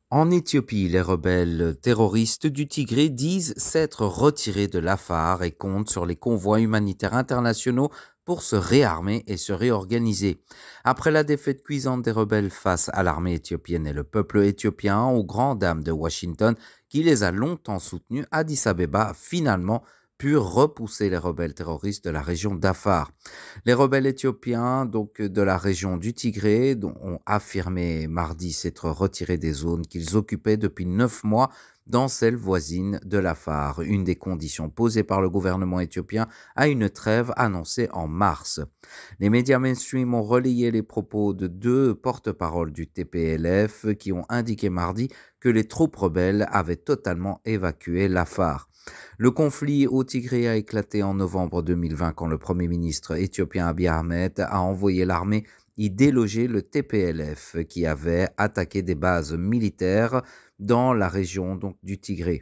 En Éthiopie, les rebelles terroristes du Tigré disent s'être retirés de l'Afar et comptent sur les convois humanitaires internationaux pour se réarmer et se réorganiser. Après la défaite cuisante des rebelles face à l'armée éthiopienne et le peuple éthiopien, aux grandes dames de Washington, qui les a longtemps soutenus, Addis Abeba a finalement pu repousser les rebelles terroristes de la région d'Afar. Les rebelles éthiopiens de la région du Tigré ont affirmé mardi s'être retirés des zones qu'ils occupaient depuis 9 mois dans celles voisines de l'Afar, une des conditions posées par le gouvernement éthiopien à une trêve annoncée en mars. Les médias mainstream ont relayé les propos de deux porte-paroles du TPLF qui ont indiqué mardi que les troupes rebelles avaient totalement évacué l'Afar. Le conflit au Tigré a éclaté en novembre 2020 quand le Premier ministre éthiopien Abiy Ahmed a envoyé l'armée y déloger le TPLF qui avait attaqué des bases militaires dans la région du Tigré.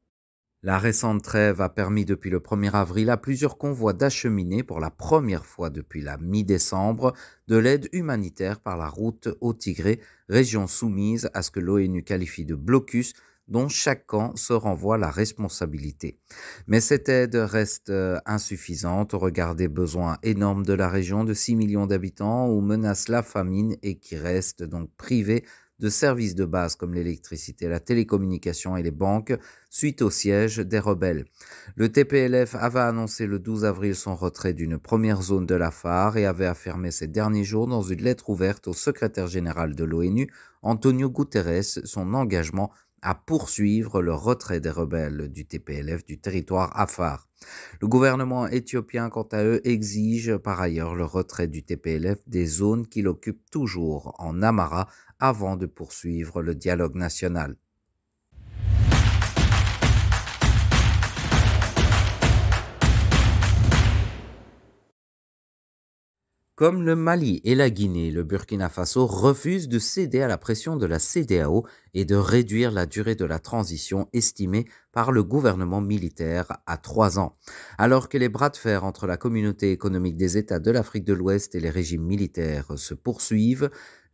La récente trêve a permis depuis le 1er avril à plusieurs convois d'acheminer pour la première fois depuis la mi-décembre de l'aide humanitaire par la route au Tigré, région soumise à ce que l'ONU qualifie de blocus dont chaque camp se renvoie la responsabilité. Mais cette aide reste insuffisante au regard des besoins énormes de la région de 6 millions d'habitants où menace la famine et qui reste donc privée de services de base comme l'électricité, la télécommunication et les banques suite au siège des rebelles. Le TPLF avait annoncé le 12 avril son retrait d'une première zone de l'Afar et avait affirmé ces derniers jours dans une lettre ouverte au secrétaire général de l'ONU, Antonio Guterres, son engagement à poursuivre le retrait des rebelles du TPLF du territoire Afar. Le gouvernement éthiopien, quant à eux, exige par ailleurs le retrait du TPLF des zones qu'il occupe toujours en Amhara avant de poursuivre le dialogue national. Comme le Mali et la Guinée, le Burkina Faso refuse de céder à la pression de la CEDEAO et de réduire la durée de la transition estimée par le gouvernement militaire à 3 ans. Alors que les bras de fer entre la communauté économique des États de l'Afrique de l'Ouest et les régimes militaires se poursuivent,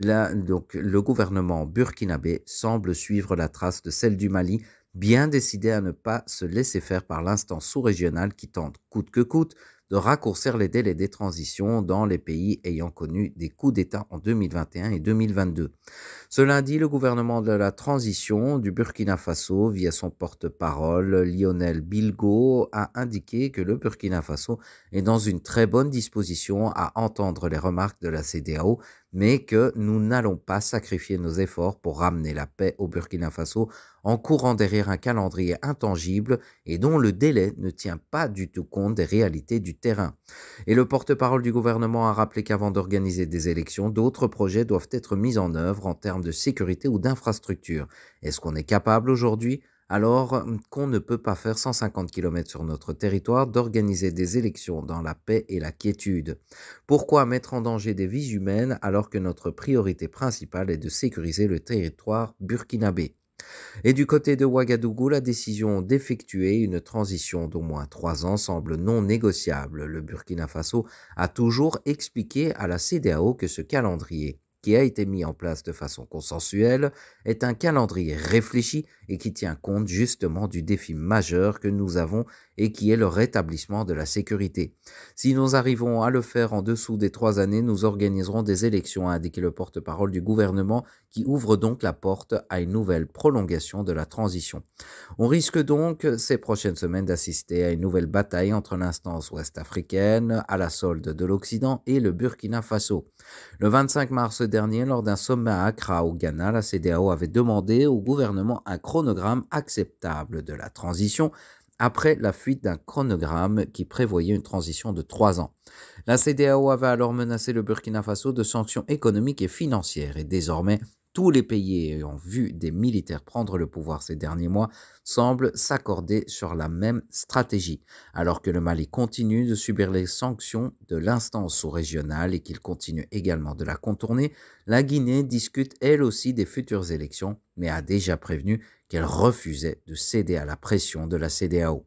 le gouvernement burkinabé semble suivre la trace de celle du Mali, bien décidé à ne pas se laisser faire par l'instance sous-régionale qui tente, coûte que coûte, de raccourcir les délais des transitions dans les pays ayant connu des coups d'État en 2021 et 2022. Ce lundi, le gouvernement de la transition du Burkina Faso, via son porte-parole Lionel Bilgo, a indiqué que le Burkina Faso est dans une très bonne disposition à entendre les remarques de la CEDEAO, mais que nous n'allons pas sacrifier nos efforts pour ramener la paix au Burkina Faso en courant derrière un calendrier intangible et dont le délai ne tient pas du tout compte des réalités du terrain. Et le porte-parole du gouvernement a rappelé qu'avant d'organiser des élections, d'autres projets doivent être mis en œuvre en termes de sécurité ou d'infrastructure. Est-ce qu'on est capable aujourd'hui, alors qu'on ne peut pas faire 150 km sur notre territoire, d'organiser des élections dans la paix et la quiétude? Pourquoi mettre en danger des vies humaines alors que notre priorité principale est de sécuriser le territoire burkinabé? Et du côté de Ouagadougou, la décision d'effectuer une transition d'au moins 3 ans semble non négociable. Le Burkina Faso a toujours expliqué à la CEDEAO que ce calendrier, qui a été mis en place de façon consensuelle, est un calendrier réfléchi et qui tient compte justement du défi majeur que nous avons et qui est le rétablissement de la sécurité. Si nous arrivons à le faire en dessous des 3 années, nous organiserons des élections, a indiqué le porte-parole du gouvernement, qui ouvre donc la porte à une nouvelle prolongation de la transition. On risque donc ces prochaines semaines d'assister à une nouvelle bataille entre l'instance ouest-africaine, à la solde de l'Occident, et le Burkina Faso. Le 25 mars dernier, lors d'un sommet à Accra au Ghana, la CEDEAO avait demandé au gouvernement un chronogramme acceptable de la transition après la fuite d'un chronogramme qui prévoyait une transition de 3 ans. La CEDEAO avait alors menacé le Burkina Faso de sanctions économiques et financières et désormais, tous les pays ayant vu des militaires prendre le pouvoir ces derniers mois semblent s'accorder sur la même stratégie. Alors que le Mali continue de subir les sanctions de l'instance sous-régionale et qu'il continue également de la contourner, la Guinée discute elle aussi des futures élections, mais a déjà prévenu qu'elle refusait de céder à la pression de la CEDEAO.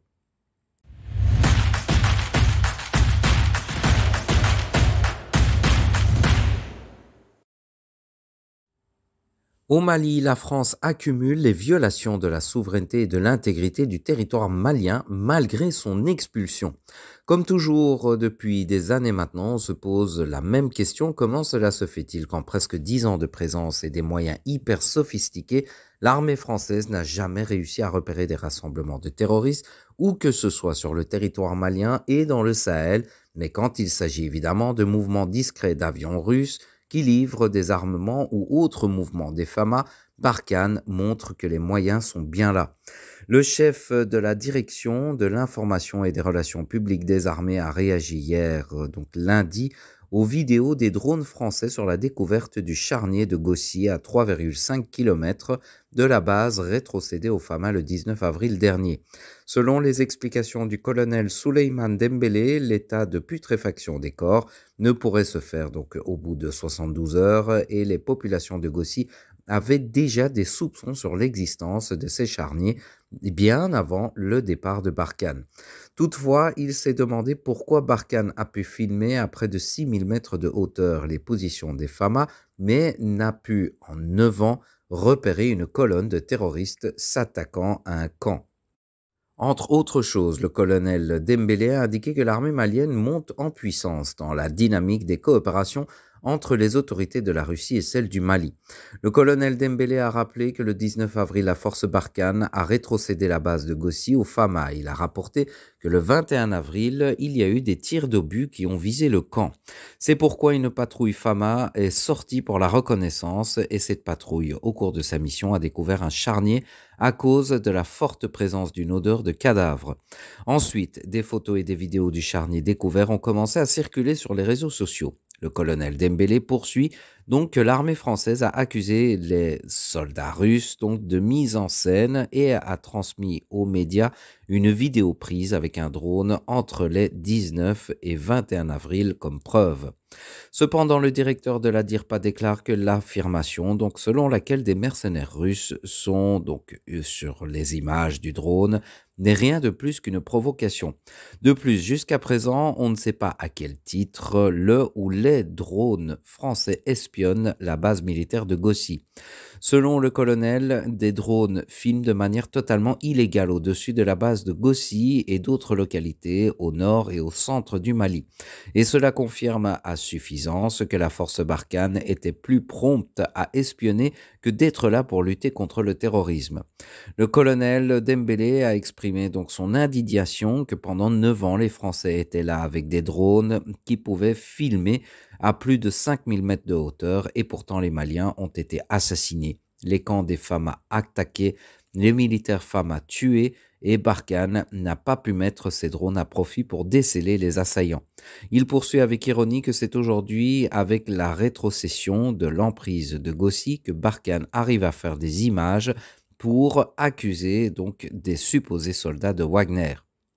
Au Mali, la France accumule les violations de la souveraineté et de l'intégrité du territoire malien malgré son expulsion. Comme toujours depuis des années maintenant, on se pose la même question: comment cela se fait-il qu'en presque 10 ans de présence et des moyens hyper sophistiqués, l'armée française n'a jamais réussi à repérer des rassemblements de terroristes, où que ce soit sur le territoire malien et dans le Sahel, mais quand il s'agit évidemment de mouvements discrets d'avions russes qui livrent des armements ou autres mouvements des FAMA, Barkhane montre que les moyens sont bien là. Le chef de la direction de l'information et des relations publiques des armées a réagi hier, donc lundi, aux vidéos des drones français sur la découverte du charnier de Gossi à 3,5 km de la base rétrocédée au FAMA le 19 avril dernier. Selon les explications du colonel Souleymane Dembélé, l'état de putréfaction des corps ne pourrait se faire donc au bout de 72 heures et les populations de Gossi avaient déjà des soupçons sur l'existence de ces charniers bien avant le départ de Barkhane. Toutefois, il s'est demandé pourquoi Barkhane a pu filmer à près de 6000 mètres de hauteur les positions des FAMA, mais n'a pu, en 9 ans, repérer une colonne de terroristes s'attaquant à un camp. Entre autres choses, le colonel Dembélé a indiqué que l'armée malienne monte en puissance dans la dynamique des coopérations entre les autorités de la Russie et celles du Mali. Le colonel Dembélé a rappelé que le 19 avril, la force Barkhane a rétrocédé la base de Gossi au Fama. Il a rapporté que le 21 avril, il y a eu des tirs d'obus qui ont visé le camp. C'est pourquoi une patrouille Fama est sortie pour la reconnaissance et cette patrouille, au cours de sa mission, a découvert un charnier à cause de la forte présence d'une odeur de cadavre. Ensuite, des photos et des vidéos du charnier découvert ont commencé à circuler sur les réseaux sociaux. Le colonel Dembélé poursuit donc que l'armée française a accusé les soldats russes donc de mise en scène et a transmis aux médias une vidéo prise avec un drone entre les 19 et 21 avril comme preuve. Cependant, le directeur de la DIRPA déclare que l'affirmation, donc selon laquelle des mercenaires russes sont donc sur les images du drone, n'est rien de plus qu'une provocation. De plus, jusqu'à présent, on ne sait pas à quel titre le ou les drones français espionnent la base militaire de Gossi. Selon le colonel, des drones filment de manière totalement illégale au-dessus de la base de Gossi et d'autres localités au nord et au centre du Mali. Et cela confirme à suffisance que la force Barkhane était plus prompte à espionner que d'être là pour lutter contre le terrorisme. Le colonel Dembélé a exprimé donc son indignation que pendant 9 ans, les Français étaient là avec des drones qui pouvaient filmer à plus de 5000 mètres de hauteur et pourtant les Maliens ont été assassinés, les camps des FAMA attaqués, les militaires FAMA tués et Barkhane n'a pas pu mettre ses drones à profit pour déceler les assaillants. Il poursuit avec ironie que c'est aujourd'hui avec la rétrocession de l'emprise de Gossi que Barkhane arrive à faire des images pour accuser donc des supposés soldats de Wagner.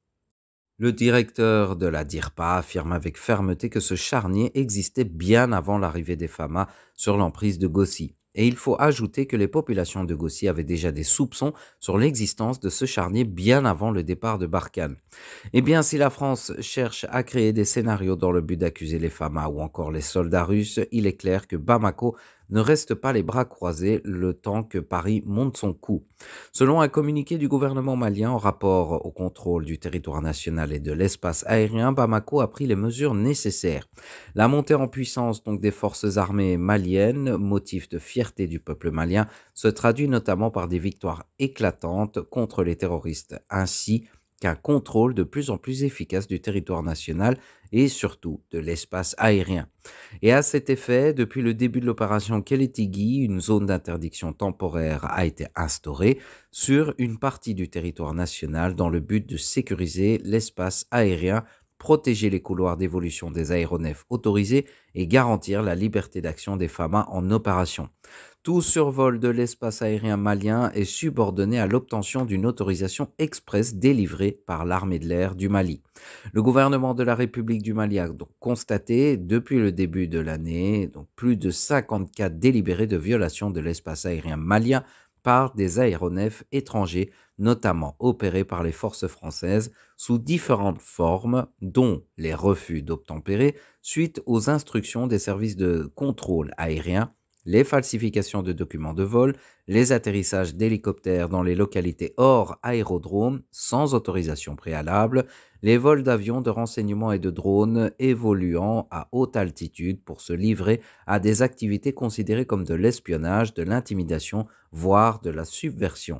Le directeur de la DIRPA affirme avec fermeté que ce charnier existait bien avant l'arrivée des FAMA sur l'emprise de Gossi. Et il faut ajouter que les populations de Gossi avaient déjà des soupçons sur l'existence de ce charnier bien avant le départ de Barkhane. Eh bien, si la France cherche à créer des scénarios dans le but d'accuser les FAMA ou encore les soldats russes, il est clair que Bamako ne reste pas les bras croisés le temps que Paris monte son coup. Selon un communiqué du gouvernement malien en rapport au contrôle du territoire national et de l'espace aérien, Bamako a pris les mesures nécessaires. La montée en puissance donc des forces armées maliennes, motif de fierté du peuple malien, se traduit notamment par des victoires éclatantes contre les terroristes, ainsi qu'un contrôle de plus en plus efficace du territoire national et surtout de l'espace aérien. Et à cet effet, depuis le début de l'opération Kelletigi, une zone d'interdiction temporaire a été instaurée sur une partie du territoire national dans le but de sécuriser l'espace aérien, protéger les couloirs d'évolution des aéronefs autorisés et garantir la liberté d'action des FAMA en opération. Tout survol de l'espace aérien malien est subordonné à l'obtention d'une autorisation express délivrée par l'armée de l'air du Mali. Le gouvernement de la République du Mali a donc constaté, depuis le début de l'année, donc plus de 54 délibérés de violation de l'espace aérien malien par des aéronefs étrangers, notamment opérés par les forces françaises sous différentes formes, dont les refus d'obtempérer suite aux instructions des services de contrôle aérien, les falsifications de documents de vol, les atterrissages d'hélicoptères dans les localités hors aérodrome sans autorisation préalable, les vols d'avions de renseignement et de drones évoluant à haute altitude pour se livrer à des activités considérées comme de l'espionnage, de l'intimidation, voire de la subversion.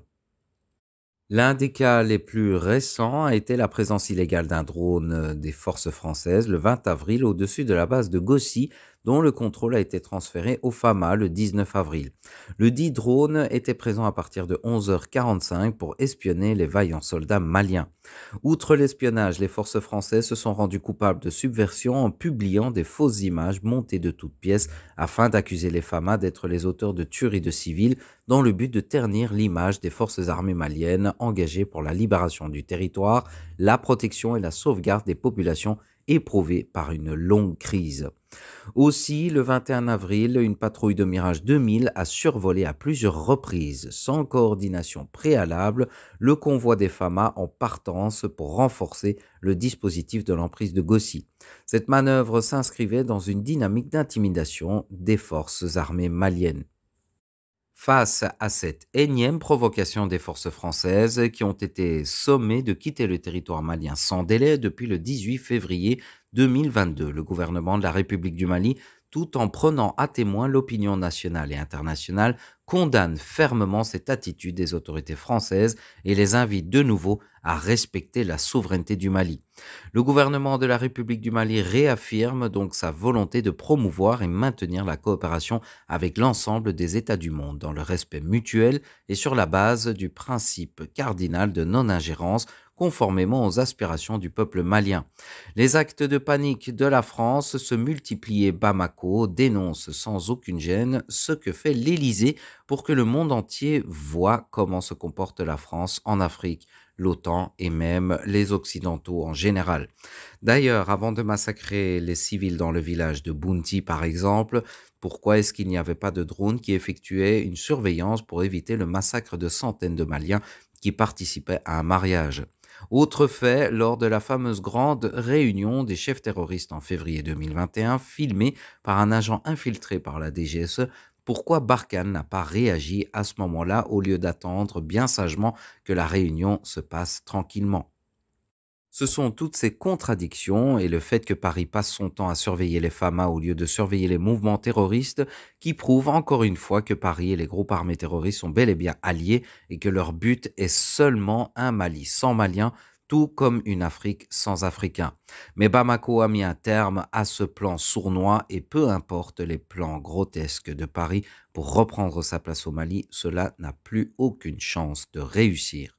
L'un des cas les plus récents a été la présence illégale d'un drone des forces françaises le 20 avril au-dessus de la base de Gossy, dont le contrôle a été transféré au FAMA le 19 avril. Le dit drone était présent à partir de 11h45 pour espionner les vaillants soldats maliens. Outre l'espionnage, les forces françaises se sont rendues coupables de subversion en publiant des fausses images montées de toutes pièces afin d'accuser les FAMA d'être les auteurs de tueries de civils dans le but de ternir l'image des forces armées maliennes engagées pour la libération du territoire, la protection et la sauvegarde des populations éprouvées par une longue crise. Aussi, le 21 avril, une patrouille de Mirage 2000 a survolé à plusieurs reprises, sans coordination préalable, le convoi des FAMA en partance pour renforcer le dispositif de l'emprise de Gossy. Cette manœuvre s'inscrivait dans une dynamique d'intimidation des forces armées maliennes. Face à cette énième provocation des forces françaises qui ont été sommées de quitter le territoire malien sans délai depuis le 18 février 2022, le gouvernement de la République du Mali, tout en prenant à témoin l'opinion nationale et internationale, condamne fermement cette attitude des autorités françaises et les invite de nouveau à respecter la souveraineté du Mali. Le gouvernement de la République du Mali réaffirme donc sa volonté de promouvoir et maintenir la coopération avec l'ensemble des États du monde dans le respect mutuel et sur la base du principe cardinal de non-ingérence conformément aux aspirations du peuple malien. Les actes de panique de la France se multiplient et Bamako dénonce sans aucune gêne ce que fait l'Élysée pour que le monde entier voit comment se comporte la France en Afrique, l'OTAN et même les Occidentaux en général. D'ailleurs, avant de massacrer les civils dans le village de Bounti par exemple, pourquoi est-ce qu'il n'y avait pas de drone qui effectuait une surveillance pour éviter le massacre de centaines de Maliens qui participaient à un mariage? Autre fait, lors de la fameuse grande réunion des chefs terroristes en février 2021, filmée par un agent infiltré par la DGSE, pourquoi Barkhane n'a pas réagi à ce moment-là au lieu d'attendre bien sagement que la réunion se passe tranquillement? Ce sont toutes ces contradictions et le fait que Paris passe son temps à surveiller les FAMA au lieu de surveiller les mouvements terroristes qui prouvent encore une fois que Paris et les groupes armés terroristes sont bel et bien alliés et que leur but est seulement un Mali sans Maliens, tout comme une Afrique sans Africains. Mais Bamako a mis un terme à ce plan sournois et peu importe les plans grotesques de Paris pour reprendre sa place au Mali, cela n'a plus aucune chance de réussir.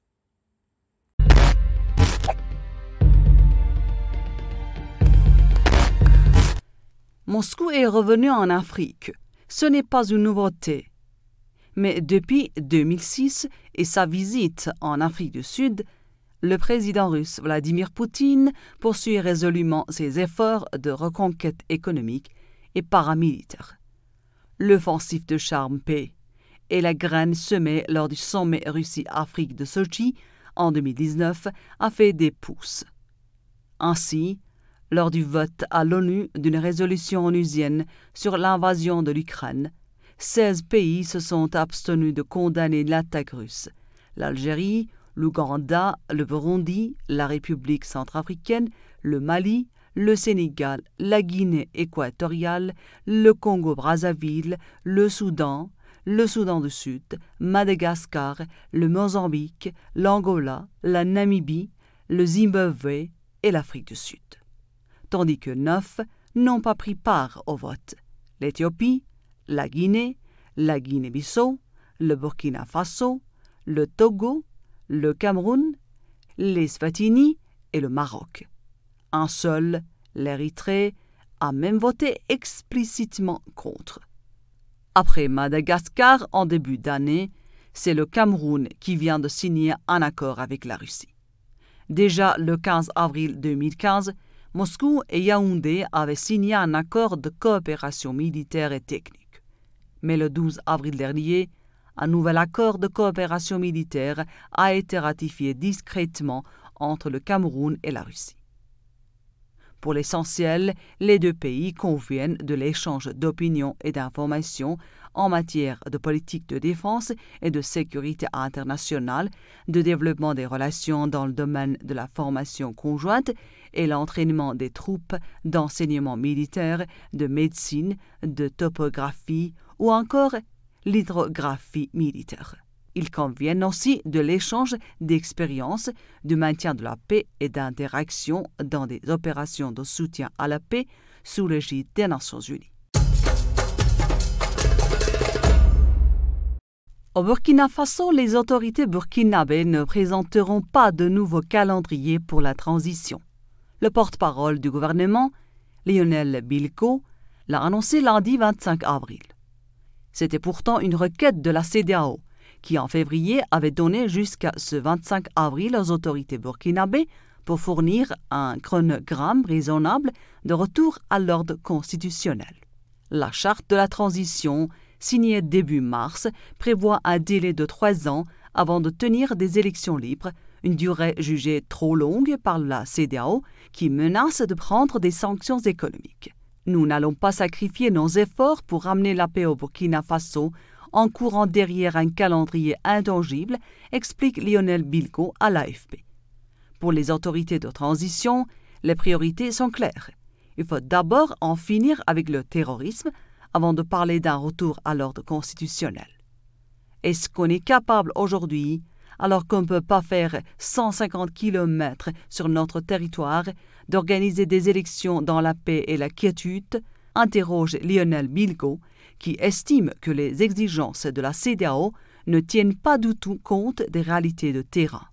Moscou est revenu en Afrique. Ce n'est pas une nouveauté. Mais depuis 2006 et sa visite en Afrique du Sud, le président russe Vladimir Poutine poursuit résolument ses efforts de reconquête économique et paramilitaire. L'offensive de Charm-P et la graine semée lors du sommet Russie-Afrique de Sochi en 2019 a fait des pousses. Ainsi, lors du vote à l'ONU d'une résolution onusienne sur l'invasion de l'Ukraine, 16 pays se sont abstenus de condamner l'attaque russe. L'Algérie, l'Ouganda, le Burundi, la République centrafricaine, le Mali, le Sénégal, la Guinée équatoriale, le Congo-Brazzaville, le Soudan du Sud, Madagascar, le Mozambique, l'Angola, la Namibie, le Zimbabwe et l'Afrique du Sud. Tandis que 9 n'ont pas pris part au vote: l'Éthiopie, la Guinée-Bissau, le Burkina Faso, le Togo, le Cameroun, l'Eswatini et le Maroc. Un seul, l'Érythrée, a même voté explicitement contre. Après Madagascar en début d'année, c'est le Cameroun qui vient de signer un accord avec la Russie. Déjà le 15 avril 2015, Moscou et Yaoundé avaient signé un accord de coopération militaire et technique. Mais le 12 avril dernier, un nouvel accord de coopération militaire a été ratifié discrètement entre le Cameroun et la Russie. Pour l'essentiel, les deux pays conviennent de l'échange d'opinions et d'informations en matière de politique de défense et de sécurité internationale, de développement des relations dans le domaine de la formation conjointe et l'entraînement des troupes, d'enseignement militaire, de médecine, de topographie ou encore l'hydrographie militaire. Ils conviennent aussi de l'échange d'expériences, du maintien de la paix et d'interaction dans des opérations de soutien à la paix sous l'égide des Nations Unies. Au Burkina Faso, les autorités burkinabées ne présenteront pas de nouveau calendrier pour la transition. Le porte-parole du gouvernement, Lionel Bilko, l'a annoncé lundi 25 avril. C'était pourtant une requête de la CEDEAO, qui en février avait donné jusqu'à ce 25 avril aux autorités burkinabées pour fournir un chronogramme raisonnable de retour à l'ordre constitutionnel. La charte de la transition, signée début mars, prévoit un délai de 3 ans avant de tenir des élections libres, une durée jugée trop longue par la CEDEAO qui menace de prendre des sanctions économiques. Nous n'allons pas sacrifier nos efforts pour ramener la paix au Burkina Faso en courant derrière un calendrier intangible, explique Lionel Bilko à l'AFP. Pour les autorités de transition, les priorités sont claires. Il faut d'abord en finir avec le terrorisme avant de parler d'un retour à l'ordre constitutionnel. Est-ce qu'on est capable aujourd'hui, alors qu'on ne peut pas faire 150 km sur notre territoire, d'organiser des élections dans la paix et la quiétude, interroge Lionel Bilko, qui estime que les exigences de la CEDEAO ne tiennent pas du tout compte des réalités de terrain.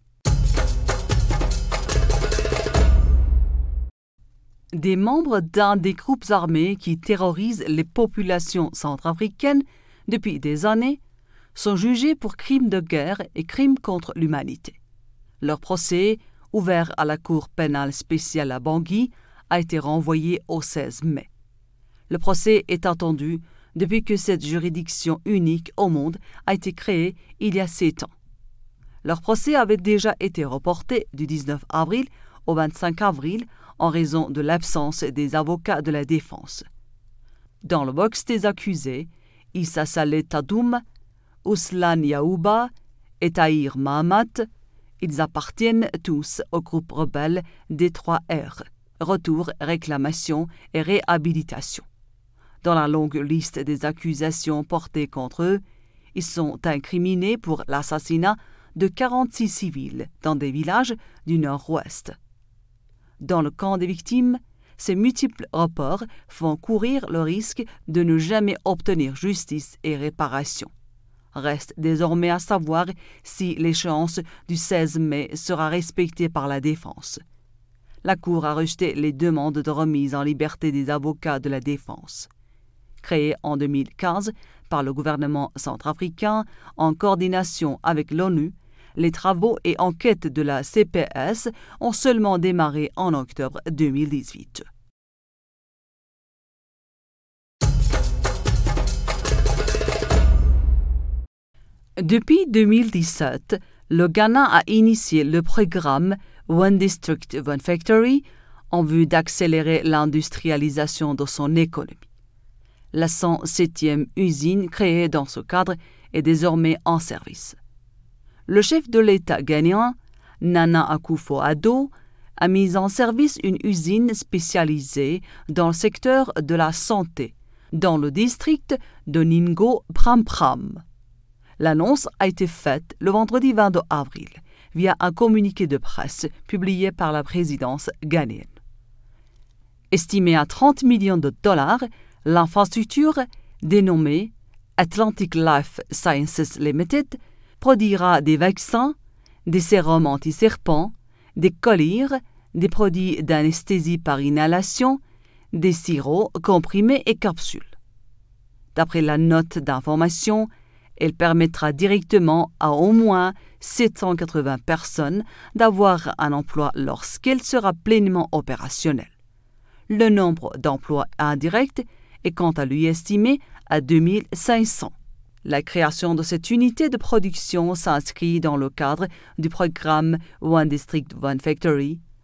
Des membres d'un des groupes armés qui terrorisent les populations centrafricaines depuis des années sont jugés pour crimes de guerre et crimes contre l'humanité. Leur procès, ouvert à la Cour pénale spéciale à Bangui, a été renvoyé au 16 mai. Le procès est attendu depuis que cette juridiction unique au monde a été créée il y a 7 ans. Leur procès avait déjà été reporté du 19 avril au 25 avril en raison de l'absence des avocats de la défense. Dans le box des accusés, Issa Saleh Tadoum, Ouslan Yaouba et Tahir Mahamat, ils appartiennent tous au groupe rebelle des 3R, Retour, Réclamation et Réhabilitation. Dans la longue liste des accusations portées contre eux, ils sont incriminés pour l'assassinat de 46 civils dans des villages du nord-ouest. Dans le camp des victimes, ces multiples reports font courir le risque de ne jamais obtenir justice et réparation. Reste désormais à savoir si l'échéance du 16 mai sera respectée par la défense. La Cour a rejeté les demandes de remise en liberté des avocats de la défense. Créé en 2015 par le gouvernement centrafricain en coordination avec l'ONU, les travaux et enquêtes de la CPS ont seulement démarré en octobre 2018. Depuis 2017, le Ghana a initié le programme One District, One Factory en vue d'accélérer l'industrialisation de son économie. La 107e usine créée dans ce cadre est désormais en service. Le chef de l'État ghanéen, Nana Akufo-Addo, a mis en service une usine spécialisée dans le secteur de la santé, dans le district de Ningo Pram-Pram. L'annonce a été faite le vendredi 22 avril via un communiqué de presse publié par la présidence ghanéenne. Estimée à 30 millions de dollars, l'infrastructure, dénommée Atlantic Life Sciences Limited, produira des vaccins, des sérums anti-serpents, des collyres, des produits d'anesthésie par inhalation, des sirops comprimés et capsules. D'après la note d'information, elle permettra directement à au moins 780 personnes d'avoir un emploi lorsqu'elle sera pleinement opérationnelle. Le nombre d'emplois indirects est quant à lui estimé à 2500. La création de cette unité de production s'inscrit dans le cadre du programme One District, One Factory,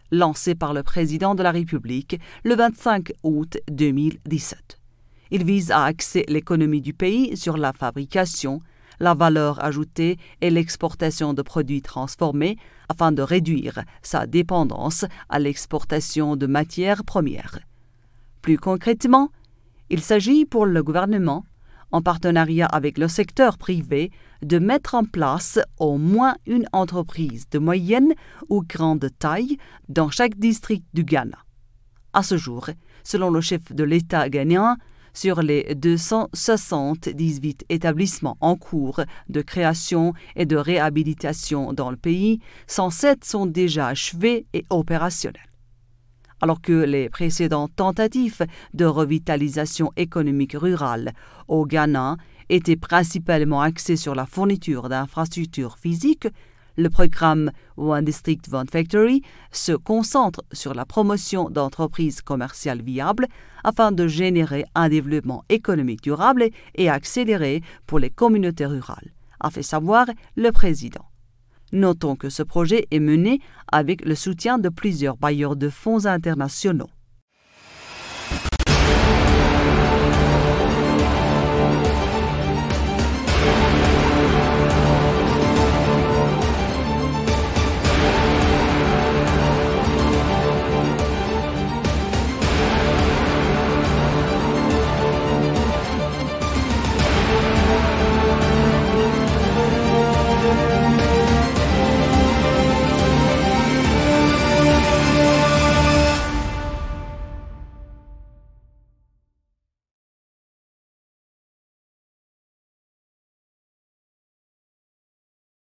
lancé par le président de la République le 25 août 2017. Il vise à axer l'économie du pays sur la fabrication, la valeur ajoutée et l'exportation de produits transformés afin de réduire sa dépendance à l'exportation de matières premières. Plus concrètement, il s'agit pour le gouvernement, en partenariat avec le secteur privé, de mettre en place au moins une entreprise de moyenne ou grande taille dans chaque district du Ghana. À ce jour, selon le chef de l'État ghanéen, sur les 278 établissements en cours de création et de réhabilitation dans le pays, 107 sont déjà achevés et opérationnels. Alors que les précédentes tentatives de revitalisation économique rurale au Ghana étaient principalement axées sur la fourniture d'infrastructures physiques, le programme One District One Factory se concentre sur la promotion d'entreprises commerciales viables afin de générer un développement économique durable et accéléré pour les communautés rurales, a fait savoir le président. Notons que ce projet est mené avec le soutien de plusieurs bailleurs de fonds internationaux.